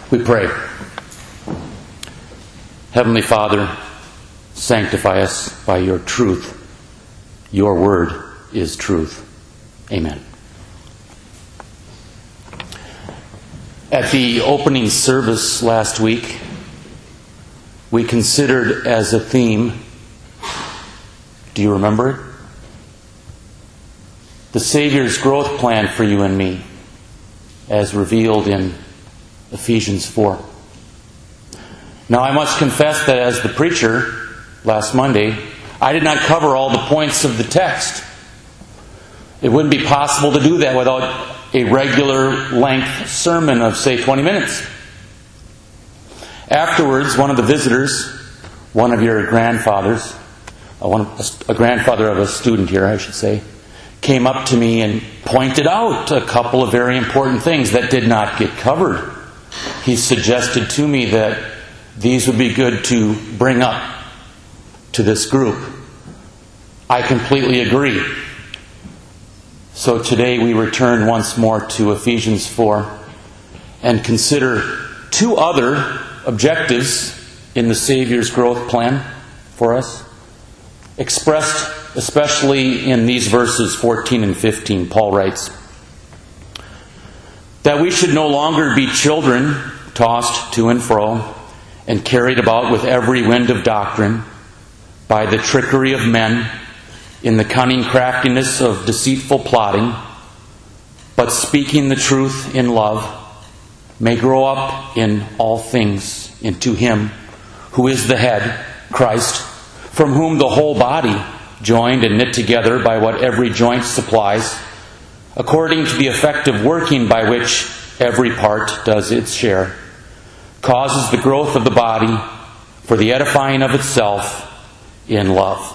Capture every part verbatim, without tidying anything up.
We pray. Heavenly Father, sanctify us by your truth. Your word is truth. Amen. At the opening service last week, we considered as a theme, do you remember it? The Savior's growth plan for you and me, as revealed in Ephesians four. Now, I must confess that as the preacher last Monday, I did not cover all the points of the text. It wouldn't be possible to do that without a regular length sermon of, say, twenty minutes. Afterwards, one of the visitors, one of your grandfathers, a, one, a grandfather of a student here, I should say, came up to me and pointed out a couple of very important things that did not get covered. He suggested to me that these would be good to bring up to this group. I completely agree. So today we return once more to Ephesians four and consider two other objectives in the Savior's growth plan for us, expressed especially in these verses fourteen and fifteen. Paul writes that we should no longer be children tossed to and fro and carried about with every wind of doctrine by the trickery of men in the cunning craftiness of deceitful plotting, but speaking the truth in love, may grow up in all things into Him who is the head, Christ, from whom the whole body, joined and knit together by what every joint supplies, according to the effective working by which every part does its share, causes the growth of the body for the edifying of itself in love.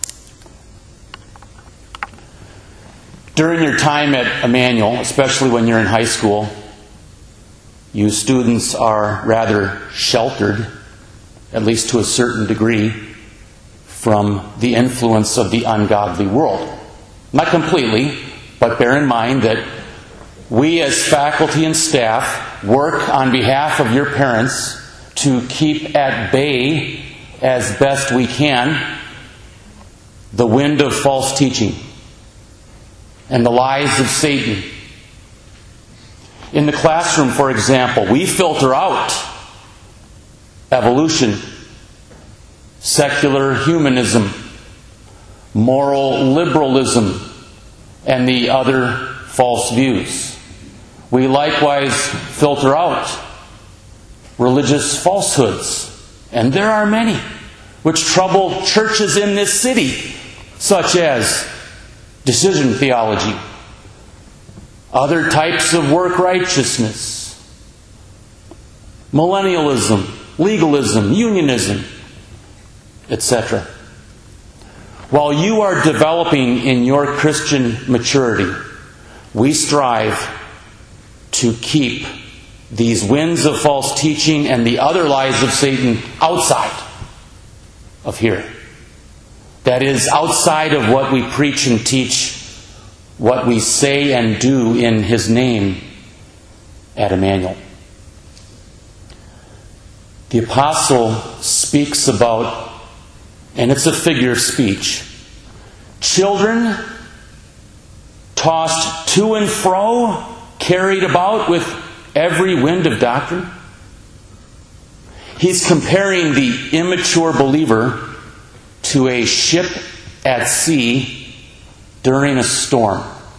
During your time at Emmanuel, especially when you're in high school, you students are rather sheltered, at least to a certain degree, from the influence of the ungodly world. Not completely, but bear in mind that we as faculty and staff work on behalf of your parents to keep at bay as best we can the wind of false teaching and the lies of Satan. In the classroom, for example, we filter out evolution, secular humanism, moral liberalism, and the other false views. We likewise filter out religious falsehoods, and there are many, which trouble churches in this city, such as decision theology, other types of work righteousness, millennialism, legalism, unionism, et cetera. While you are developing in your Christian maturity, we strive to keep these winds of false teaching and the other lies of Satan outside of here. That is, outside of what we preach and teach, what we say and do in His name at Emmanuel. The apostle speaks about, and it's a figure of speech, children tossed to and fro, carried about with every wind of doctrine. He's comparing the immature believer to a ship at sea during a storm.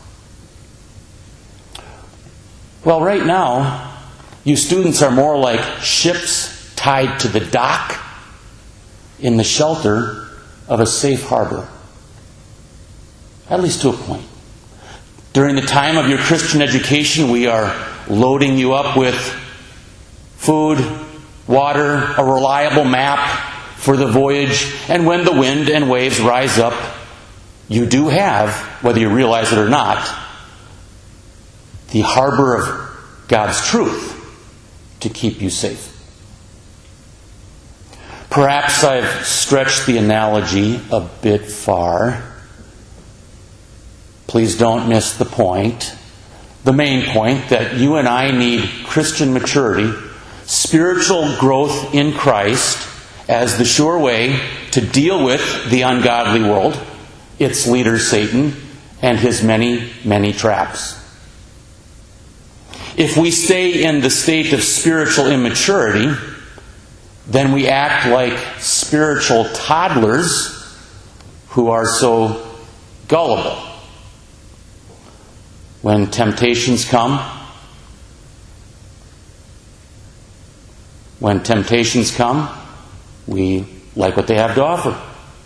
Well, right now, you students are more like ships tied to the dock in the shelter of a safe harbor. At least to a point. During the time of your Christian education, we are loading you up with food, water, a reliable map for the voyage, and when the wind and waves rise up, you do have, whether you realize it or not, the harbor of God's truth to keep you safe. Perhaps I've stretched the analogy a bit far. Please don't miss the point. The main point that you and I need Christian maturity spiritual growth in Christ as the sure way to deal with the ungodly world, its leader Satan, and his many, many traps. If we stay in the state of spiritual immaturity, then we act like spiritual toddlers who are so gullible. When temptations come, when temptations come, we like what they have to offer.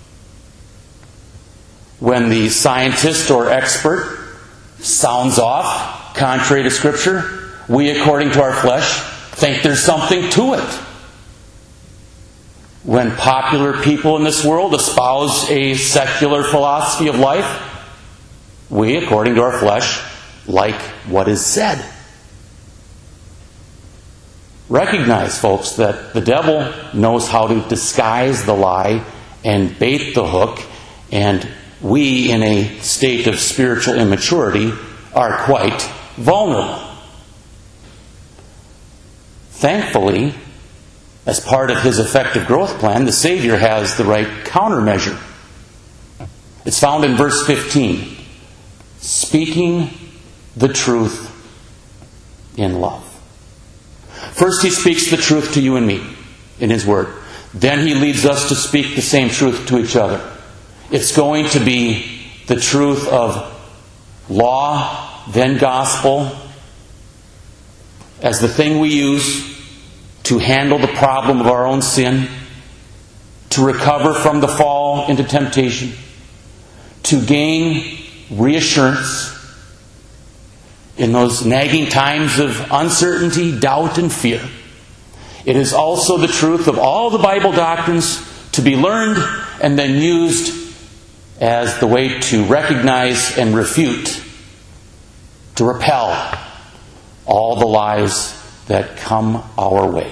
When the scientist or expert sounds off, contrary to Scripture, we, according to our flesh, think there's something to it. When popular people in this world espouse a secular philosophy of life, we, according to our flesh, like what is said. Recognize, folks, that the devil knows how to disguise the lie and bait the hook, and we, in a state of spiritual immaturity, are quite vulnerable. Thankfully, as part of his effective growth plan, the Savior has the right countermeasure. It's found in verse fifteen. Speaking the truth in love. First, he speaks the truth to you and me in his word. Then he leads us to speak the same truth to each other. It's going to be the truth of law, then gospel, as the thing we use to handle the problem of our own sin, to recover from the fall into temptation, to gain reassurance in those nagging times of uncertainty, doubt, and fear. It is also the truth of all the Bible doctrines to be learned and then used as the way to recognize and refute, to repel all the lies that come our way.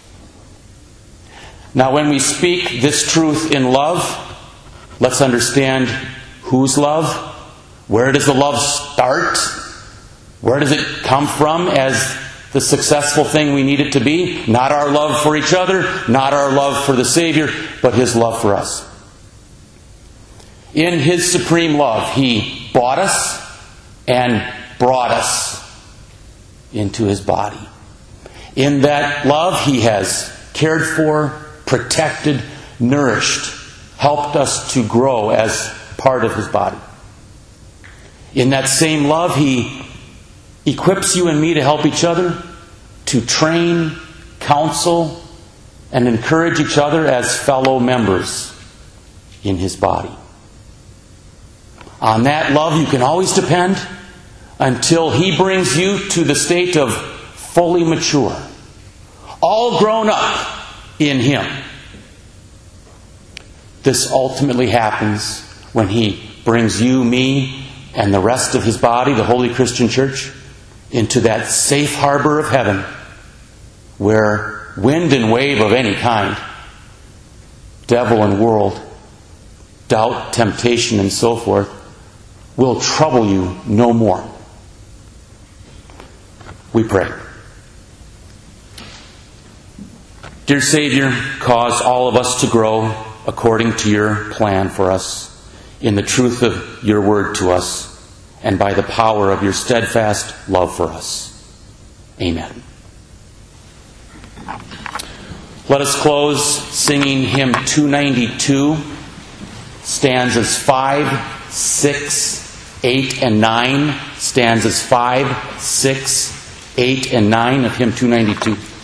Now, when we speak this truth in love, let's understand whose love? Where does the love start? Where does it come from as the successful thing we need it to be? Not our love for each other, not our love for the Savior, but his love for us. In his supreme love, he bought us and brought us into his body. In that love, he has cared for, protected, nourished, helped us to grow as part of his body. In that same love, he equips you and me to help each other, to train, counsel, and encourage each other as fellow members in his body. On that love you can always depend until he brings you to the state of fully mature, all grown up in him. This ultimately happens when he brings you, me, and the rest of his body, the Holy Christian Church, into that safe harbor of heaven where wind and wave of any kind, devil and world, doubt, temptation, and so forth, will trouble you no more. We pray. Dear Savior, cause all of us to grow according to your plan for us, in the truth of your word to us, and by the power of your steadfast love for us. Amen. Let us close singing hymn two ninety-two, stanzas five, six, eight, and nine. Stanzas five, six, eight, and nine of hymn two ninety-two.